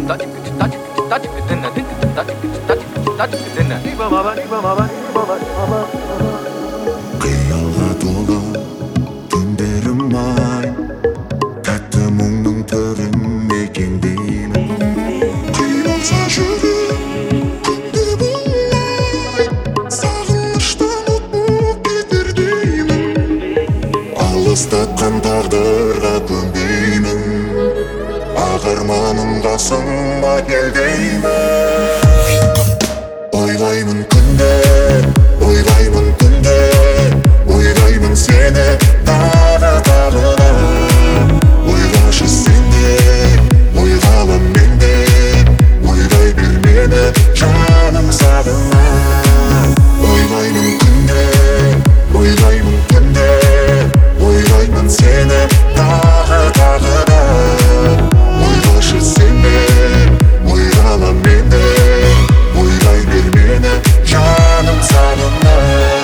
Қиялға толы түндерім ай, тәтті мұңның түрін мекендеймін. Қиналса жүрек күнде болмай, сағыныштан от болып кетер деймін. Алыстатқан тағдырға көнбеймін, ақ арманым қасыма кел деймін. Ойлаймын күнде, ойлаймын түнде, ойлаймын сені тағы тағы да. Ойлашы сен де, ойлама мен де, ойлай бер мені жаным сағына. Ойлаймын күнде, ойлаймын түнде, ойлаймын сені тағы тағы да. Ойлашы сен де, ойлама мен де, ойлай бер мені жаным сағына.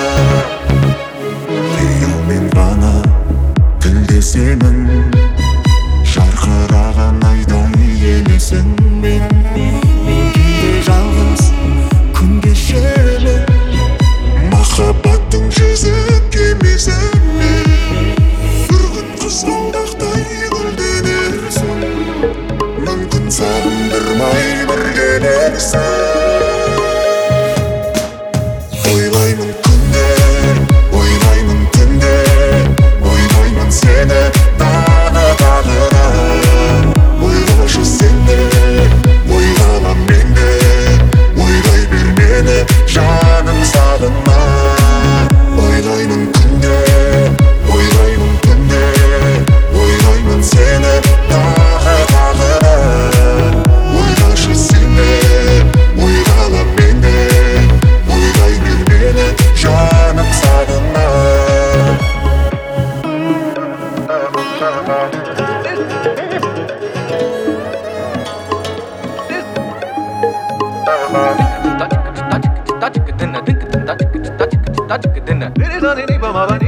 Қиялмен ғана тілдесемін, жарқыраған айдай елесің мен. Кейде жалғыз күн кешемін, махаббаттың жүзі кемесімен. Бір күн қызғалдақтай гүлденерсің, мүмкін сағындырмай біргенерсің. Ойлаймын күнде, ойлаймын түнде, ойлаймын сені тағы тағы да. Ойлашы сен де, ойлама мен де, ойлай бер мені жаным сағына. Ойлаймын күнде, ойлаймын түнде, ойлаймын сені тағы тағы да. Ойлашы сен де, ойлама мен де, ойлай бер мені жаным сағына. Dinner.